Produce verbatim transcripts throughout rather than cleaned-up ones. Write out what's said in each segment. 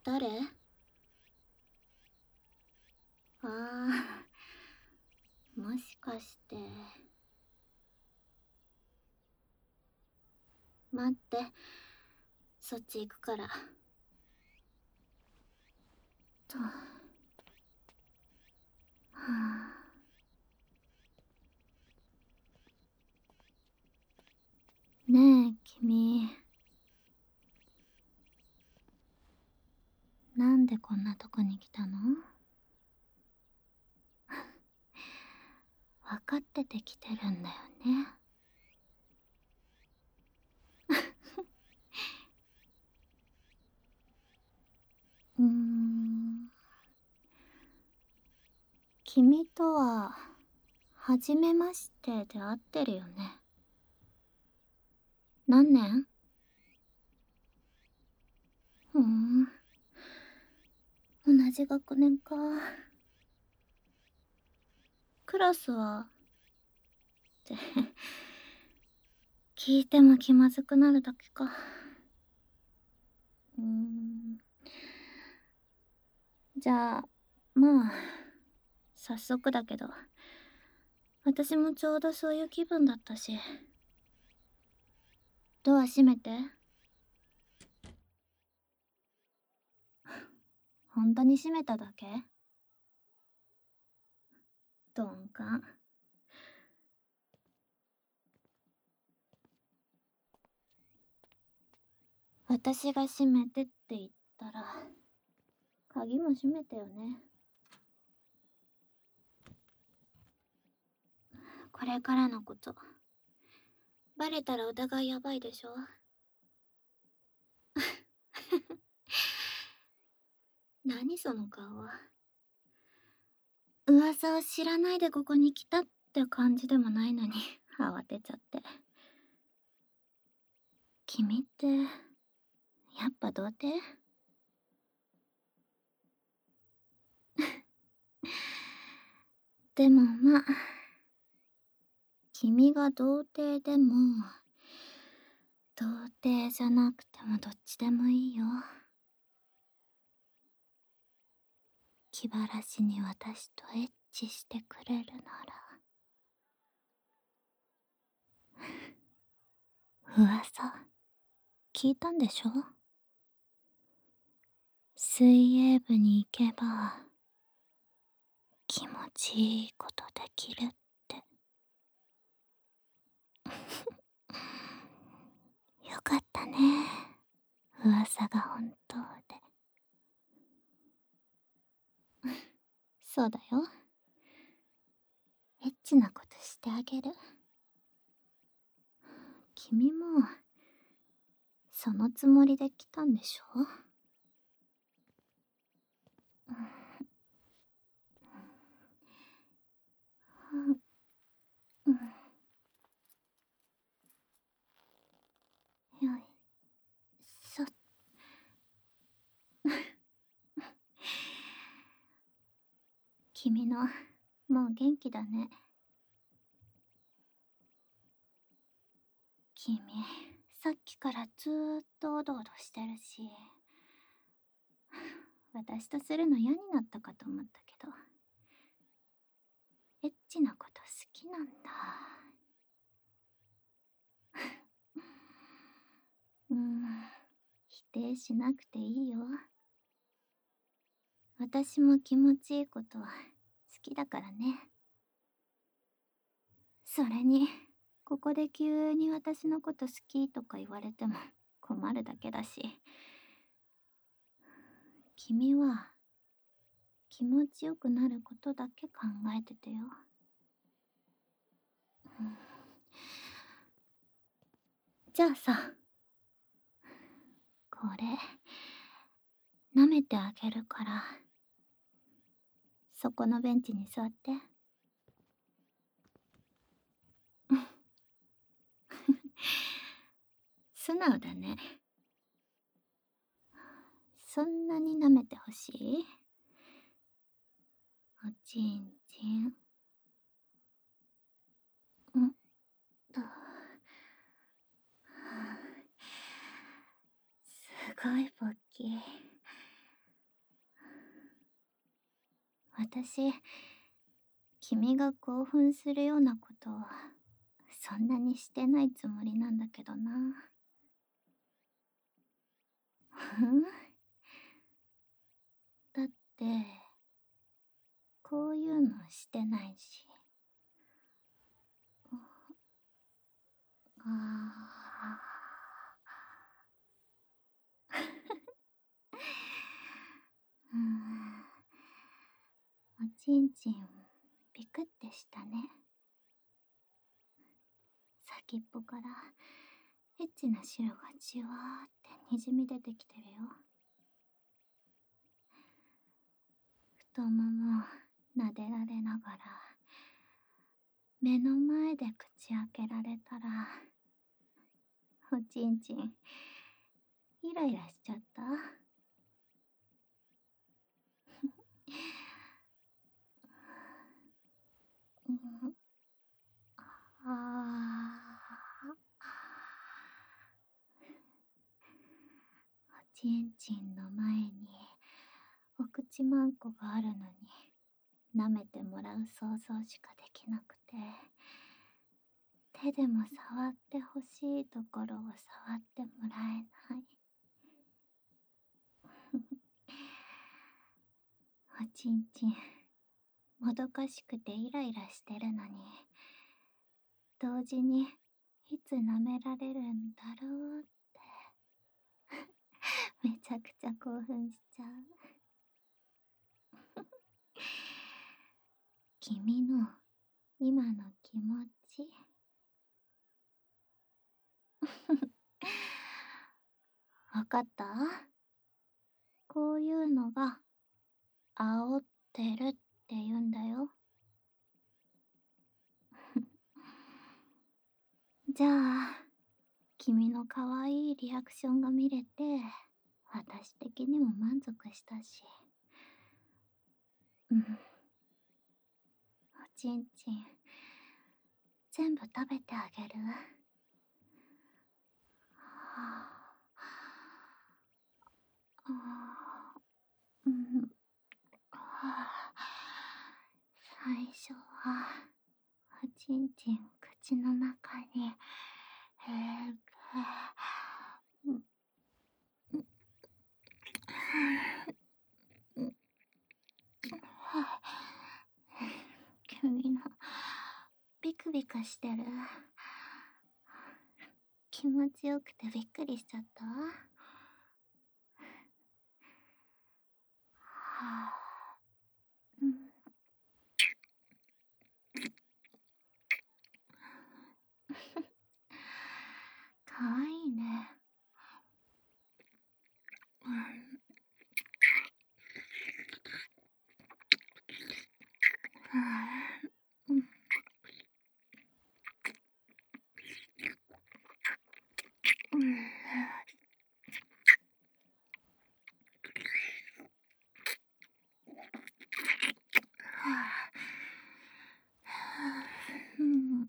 誰？ああ、もしかして。待って、そっち行くから。と。はあ。ねえ、君。なんでこんなとこに来たの？分かってて来てるんだよね。うーん。君とは、初めましてで会ってるよね。何年？ふーん。同じ学年か。クラスはって聞いても気まずくなるだけか。うーん。じゃあ、まあ、早速だけど、私もちょうどそういう気分だったし。ドア閉めて。本当に閉めただけ？鈍感。私が閉めてって言ったら、鍵も閉めたよね。これからのこと、バレたらお互いやばいでしょ。何その顔は。噂を知らないでここに来たって感じでもないのに慌てちゃって。君ってやっぱ童貞？でもまあ、君が童貞でも童貞じゃなくてもどっちでもいいよ。気晴らしに私とエッチしてくれるなら。噂聞いたんでしょ？水泳部に行けば気持ちいいことできるって。よかったね、噂が本当で。そうだよ。エッチなことしてあげる。君もそのつもりで来たんでしょ？うん、よいしょ。君のもう元気だね。君さっきからずーっとおどおどしてるし、私とするの嫌になったかと思ったけど、エッチなこと好きなんだ。うーん、否定しなくていいよ。私も気持ちいいことは好きだからね。それに、ここで急に私のこと好きとか言われても困るだけだし。君は気持ちよくなることだけ考えててよ。うん、じゃあさ、これ舐めてあげるから、そこのベンチに座って。素直だね。そんなに舐めてほしい？おちんちん。んと。すごいポッキー。 私、君が興奮するようなことをそんなにしてないつもりなんだけどな。ふん？だって、こういうのしてないし。ああ。うーん。おちんちん、ピクってしたね。先っぽからエッチな白がじわーってにじみ出てきてるよ。太もも撫でられながら、目の前で口開けられたら、おちんちん、イライラしちゃった。うん、ああ。おちんちんの前にお口まんこがあるのに舐めてもらう想像しかできなくて、手でも触ってほしいところを触ってもらえない。おちんちん、もどかしくてイライラしてるのに、同時にいつ舐められるんだろうってめちゃくちゃ興奮しちゃう。君の今の気持ちわかった？こういうのが煽ってるって言うんだよ。じゃあ、君の可愛いリアクションが見れて、私的にも満足したし。うん。おちんちん、全部食べてあげる。はあ、あー、うん。はあ、最初は、おちんちん口の中に、えー、うん、うん、うん、はあ、君の、ビクビクしてる。気持ちよくてびっくりしちゃったわ。はあ、うん、かわいいね。うん、うん、うん、うん、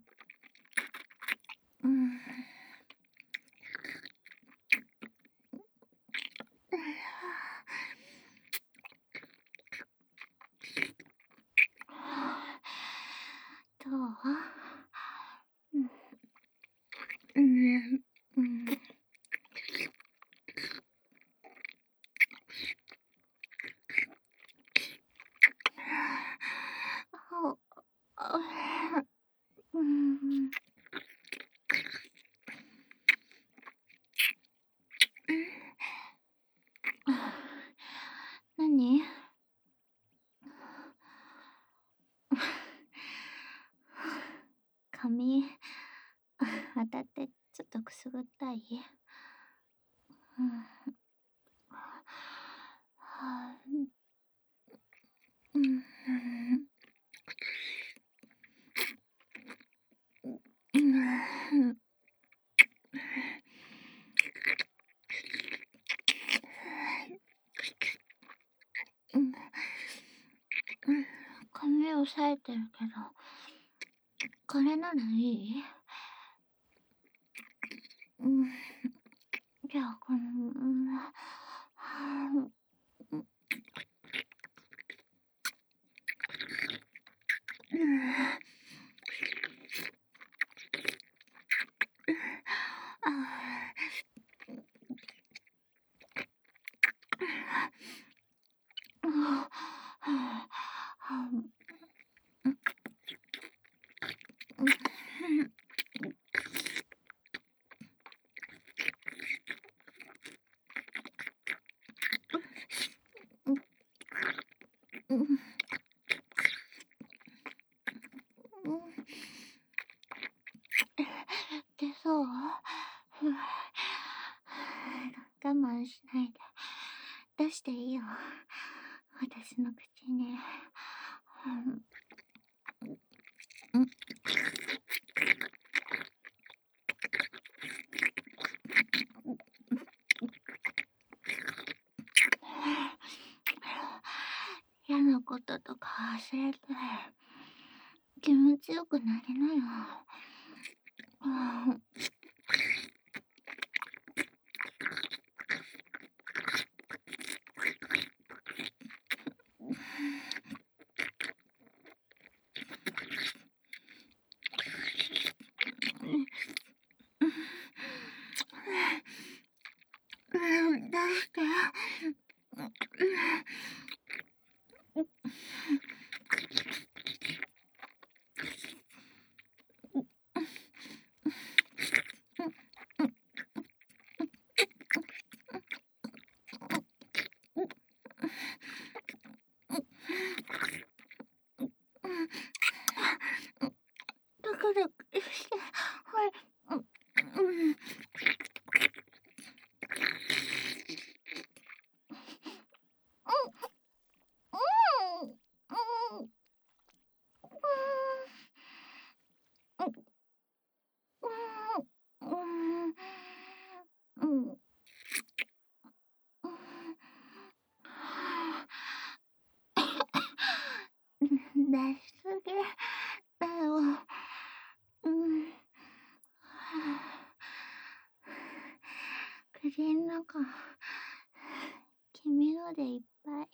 うん、どう？うん、うん、うん。あ、あ、うん。何？髪、当たってちょっとくすぐったい？うん。はあ、うん。うん。うん。髪押さえてるけど、これならいい？うん。じゃあ、この、うん、はあ、うん、 でそう我慢しないで出していいよ、私の口に。うん。嫌なこととか忘れて気持ちよくなりなよ。出して。だからしてはい。うん出しすぎだよ。うん。口の中君のでいっぱい。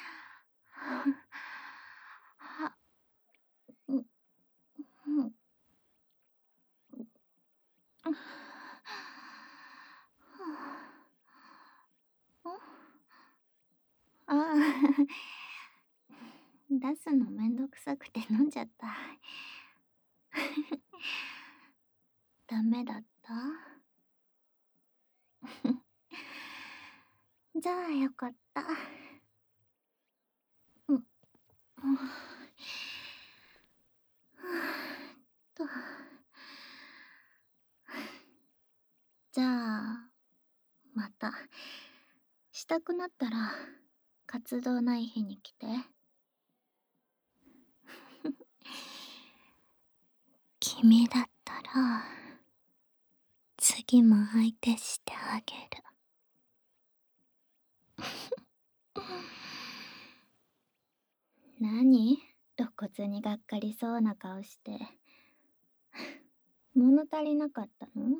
はうんうんああ出すのめんどくさくて飲んじゃった。ダメだった？じゃあよかった。うん。うんと。じゃあ、また。したくなったら、活動ない日に来て。君だったら、次も相手してあげる。何？露骨にがっかりそうな顔して。物足りなかったの？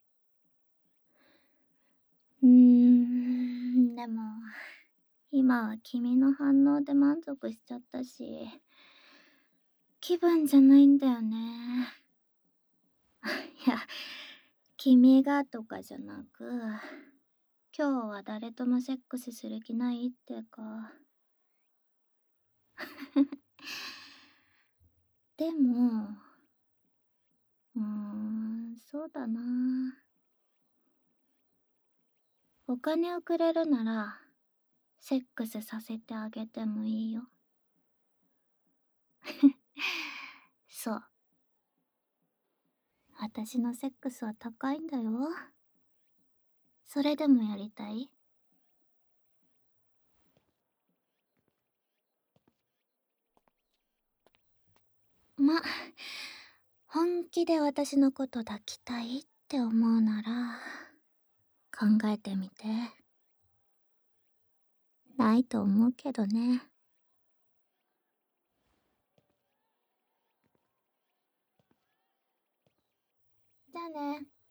うーん、でも、今は君の反応で満足しちゃったし、気分じゃないんだよね。いや、君がとかじゃなく、今日は誰ともセックスする気ないってか。でも、うーん、そうだな。お金をくれるなら、セックスさせてあげてもいいよ。そう。私のセックスは高いんだよ。それでもやりたい？ま、本気で私のこと抱きたいって思うなら、考えてみて。ないと思うけどね。じゃあね。